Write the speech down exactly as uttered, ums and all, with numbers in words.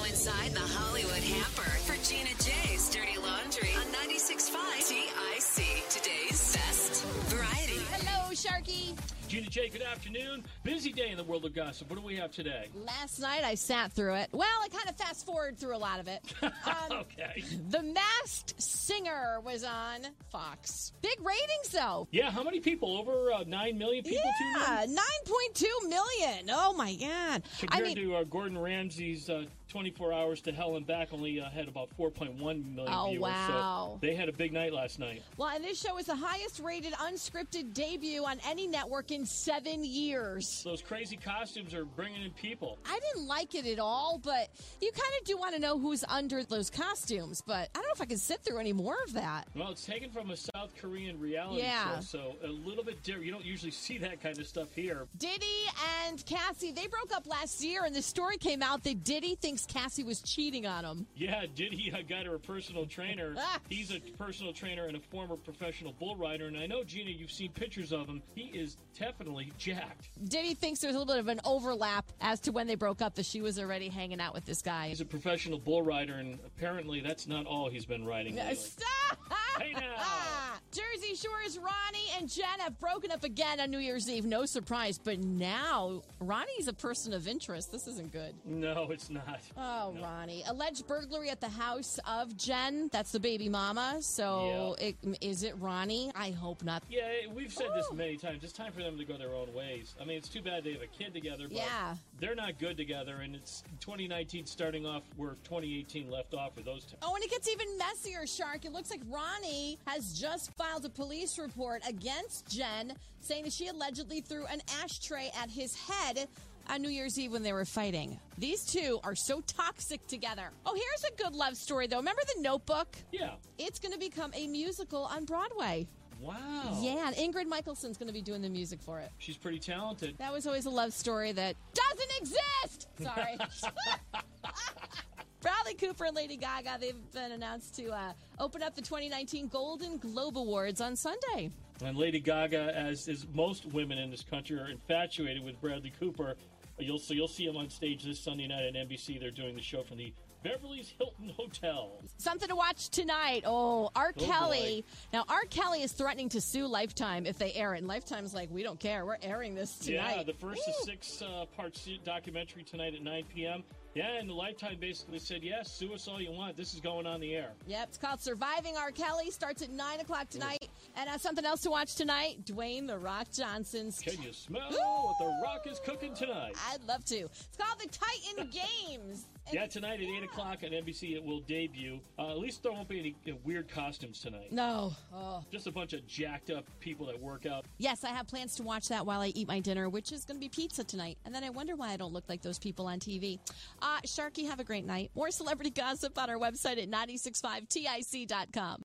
Now inside the Hollywood Hamper for Gina J's Dirty Laundry on ninety-six point five T I C. Today's best variety. Hello, Sharky. Gina J, good afternoon. Busy day in the world of gossip. What do we have today? Last night I sat through it. Well, I kind of fast forward through a lot of it. Um, okay. The Masked Singer was on Fox. Big ratings, though. Yeah, how many people? Over uh, nine million people tuned Yeah, in? nine point two million. Oh, my God. Compared I mean, to uh, Gordon Ramsay's uh, twenty-four hours to Hell and Back, only uh, had about four point one million Oh, viewers. wow. So they had a big night last night. well, and this show is the highest rated unscripted debut on any network in seven years. Those crazy costumes are bringing in people. I didn't like it at all, but you kind of do want to know who's under those costumes. But I don't know if I can sit through any more of that. Well, it's taken from a South Korean reality Yeah. show, so a little bit different. You don't usually see that kind of stuff here. Diddy and Cassie, they broke up last year, and the story came out that Diddy thinks Cassie was cheating on him. Yeah, Diddy uh, got her a personal trainer. Ah. He's a personal trainer and a former professional bull rider, and I know, Gina, you've seen pictures of him. He is definitely jacked. Diddy thinks there's a little bit of an overlap as to when they broke up, that she was already hanging out with this guy. He's a professional bull rider, and apparently that's not all he's been riding lately. Stop! Hey now! Jersey Shore's Ronnie and Jen have broken up again on New Year's Eve. No surprise, but now Ronnie's a person of interest. This isn't good. No, it's not. Oh, no. Ronnie. Alleged burglary at the house of Jen. That's the baby mama. So Yeah. it, is it Ronnie? I hope not. Yeah, we've said this Ooh. many times. It's time for them to go their own ways. I mean, it's too bad they have a kid together, but Yeah. they're not good together, and it's twenty nineteen starting off where twenty eighteen left off for those two. Oh, and it gets even messier, Shark. It looks like Ronnie has just filed a police report against Jen, saying that she allegedly threw an ashtray at his head on New Year's Eve when they were fighting. These two are so toxic together. Oh, here's a good love story, though. Remember The Notebook? Yeah. It's going to become a musical on Broadway. Wow. Yeah, and Ingrid Michaelson's going to be doing the music for it. She's pretty talented. That was always a love story that doesn't exist! Sorry. Bradley Cooper and Lady Gaga, they've been announced to uh, open up the twenty nineteen Golden Globe Awards on Sunday. And Lady Gaga, as is most women in this country, are infatuated with Bradley Cooper. You'll so you'll see him on stage this Sunday night at N B C. They're doing the show from the Beverly's Hilton Hotel. Something to watch tonight. Oh, R. Oh, Kelly. Now, R. Kelly is threatening to sue Lifetime if they air it. And Lifetime's like, we don't care. We're airing this tonight. Yeah, the first Woo. of six uh, part documentary tonight at nine p.m. Yeah, and the Lifetime basically said, yes, sue us all you want. This is going on the air. Yep, it's called Surviving R. Kelly. Starts at nine o'clock tonight. And uh, something else to watch tonight, Dwayne The Rock Johnson's... Can you smell what The Rock is cooking tonight? I'd love to. It's called The Titan Games. And Yeah, tonight at eight o'clock on N B C it will debut. Uh, at least there won't be any uh, weird costumes tonight. No. Oh. Just a bunch of jacked up people that work out. Yes, I have plans to watch that while I eat my dinner, which is going to be pizza tonight. And then I wonder why I don't look like those people on T V. Uh, Sharky, have a great night. More celebrity gossip on our website at nine six five T I C dot com.